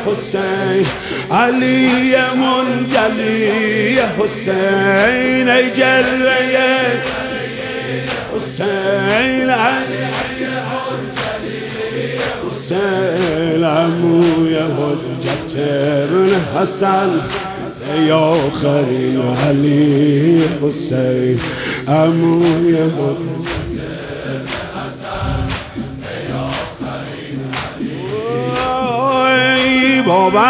حسین، علی منجلی حسین، ای جلوه حسین، علی حسین، عموی حجت ابن حسن، ای آخرین علی حسین، عموی حجت ابن حسن، ای آخرین علی حسین. بابا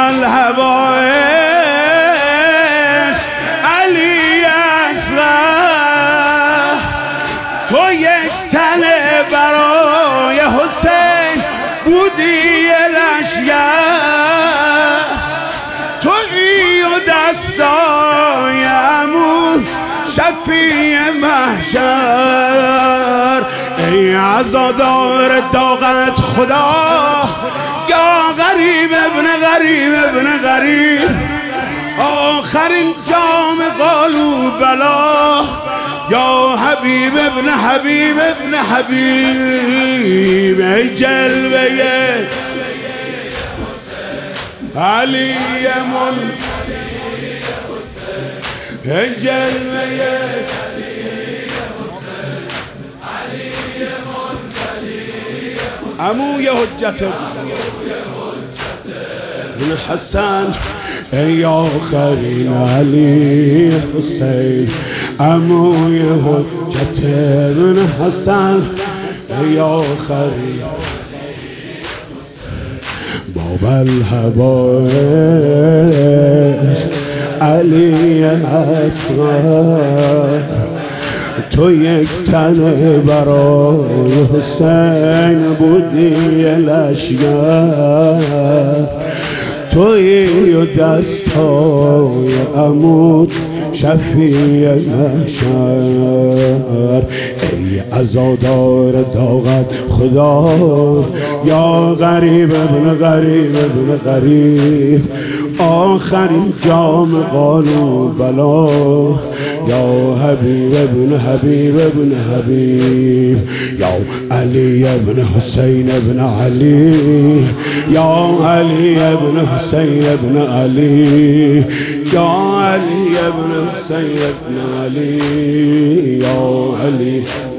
الهوایش علی اصغر، تو یک تنه برای حسین بودی لشگر، تویی و دستای عمو شفیع محشر، ای عزادار داغت خدا، یا غریب ابن غریب ابن غریب، آخرین جام قالوا بلا، یا حبیب ابن حبیب ابن حبیب، ای جلوه علی منجلی حسین، ای جلوه علی منجلی حسین، عموی حجت ابن حسن، ای آخرین علی حسین، عموی حجت ابن حسن، ای آخرین باب الهوایش علی اصغر، تو یک تنه برای حسین بودی لشگر، تویی و دستای عمود شفیع محشر، ای عزادار داغت خدا، یا غریب ابن غریب ابن غریب، آخرین جام قالوا بلا، یا حبیب ابن حبیب ابن حبیب، یا علی ابن حسین ابن علی، یا علی ابن حسین ابن علی، یا علی ابن حسین ابن علی، یا علی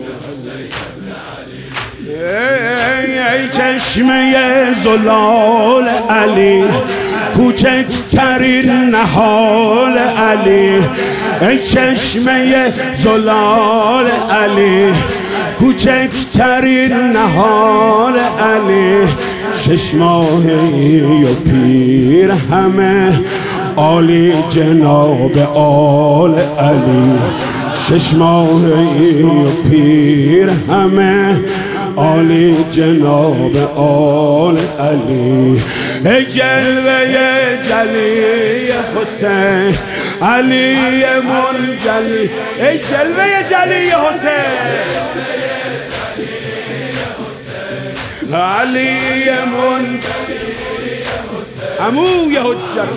ای چشمه زلال علی، کوچکترین نهال علی، ای چشمه زلال علی، کوچکترین نهال علی، 6 ماهی و پیر همه عالی جناب آل علی، 6 ماهی و پیر همه عالی جناب آل علی، ای جلوه جلی حسین، علی منجلی، ای جلوه جلی حسین، علی منجلی عموی حجت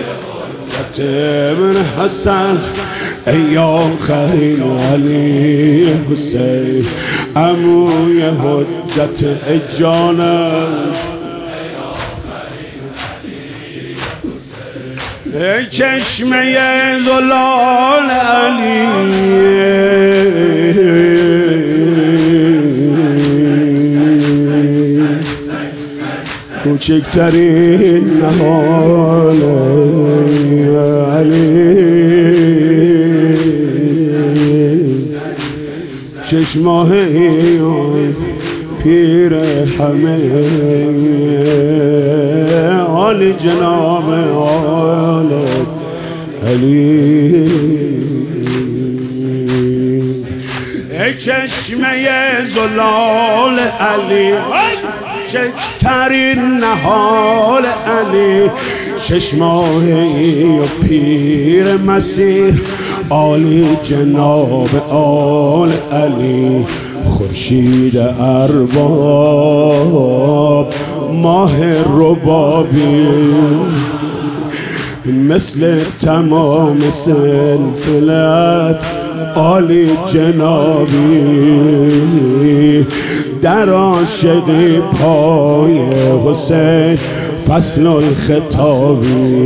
ابن حسن، ای آخرین علی حسین، عموی حجت جانم، ای چشمه زلال علی، کوچکترین نهال علی، 6 ماهی پیر همه عالی جناب آل علی، ای چشمه زلال علی، کوچکترین نهال علی، 6 ماهی و پیر مسیح عالی جناب آل علی، خورشید ارباب ماه ربابی، مثل تمام سلسلت عالی جنابی، در عاشقی پای حسین فصل الخطاب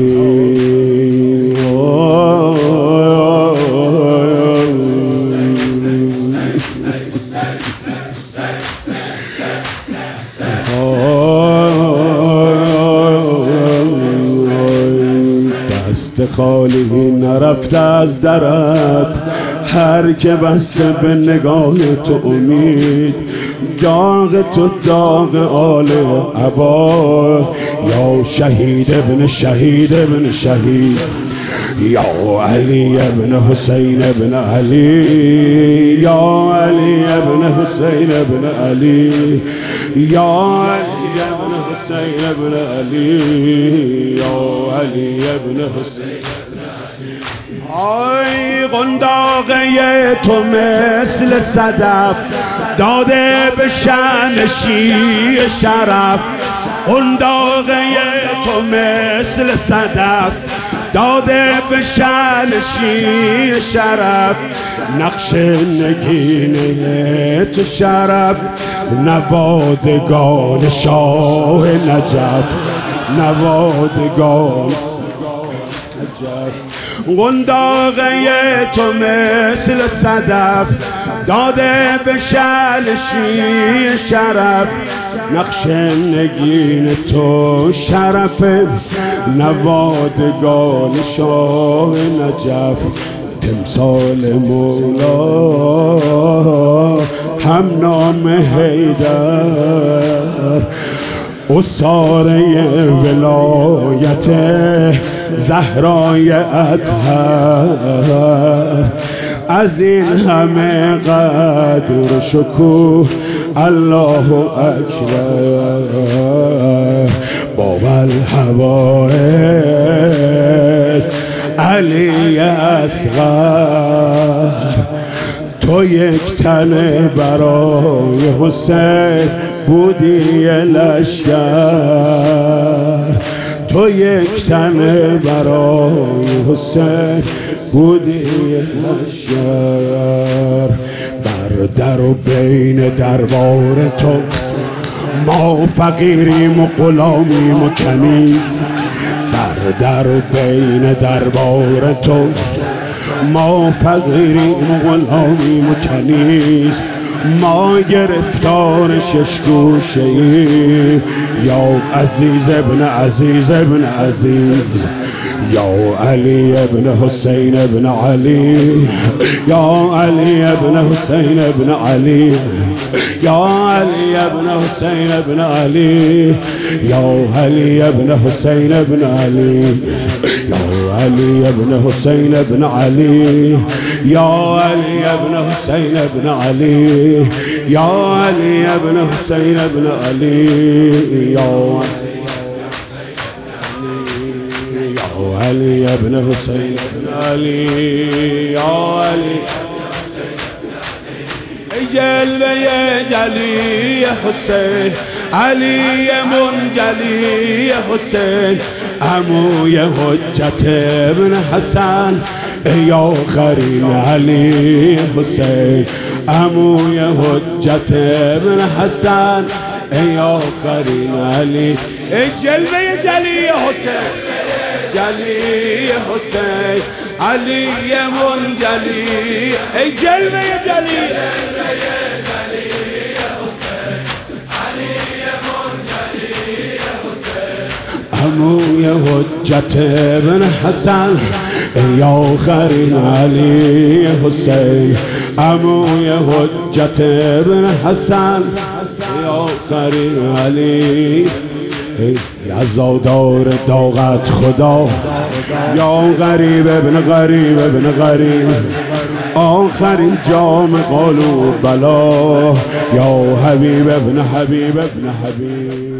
دست خالی نرفته از درت، هر که بسته به نگاه تو امید. داغ تو داغ آل عبا، یا شهید ابن شهید ابن شهید، یا علی ابن حسین ابن علی، یا علی ابن حسین ابن علی، یا علی ابن حسین ابن علی، یا علی ابن حسین ابن علی. آی قنداقه تو مثل صدف داده به شأن شیر شرف، قنداقه تو مثل صدف داده به شأن شیر شرف. نقش نگینه تو شرف، نوادگان شاه نجف، نوادگان قنداقه تو مثل صدف داده به شأن شیر شرف. نقش نگین تو شرف، نوادگان شاه نجف. تمثال مولا هم نام حیدر، اساره ولایت زهرای اطهر. از این همه قدر و شکوه الله اکبر. باب الحوائج علی اصغر، تو یک تن برای حسین بودی لشکر، تو یک تن برای حسین بودی لشکر. بر در و بین دربار تو ما فقیریم و غلامیم و کنیز، بر در و بین دربار تو ما فقیریم و غلامیم و کنیز. ما گرفتار شش گوشه ای، یا عزیز ابن عزیز ابن عزیز، یا علی ابن حسین ابن علی، یا علی ابن حسین ابن علی، یا علی ابن حسین ابن علی، یا علی ابن حسین ابن علی، یا علی ابن حسین ابن علی، یا علی ابن حسین ابن علی، یا علی ابن حسین ابن علی، یا علی ابن حسین ابن علی، یا علی. ای جلوه جلی حسین، علی منجلی حسین، عموی حجت ابن حسن، ای آخرین علی حسین، عموی حجت ابن حسن، ای آخرین علی. ای جلوه جلی حسین، جلی حسین، علی منجلی، ای جلوه جلی عموی حجت ابن حسن، ای آخرین علی حسین، عموی حجت ابن حسن، ای آخرین علی. عزادار داغت خدا، یا غریب ابن غریب ابن غریب، آخرین جام قالوا بلا، یا حبیب ابن حبیب ابن حبیب.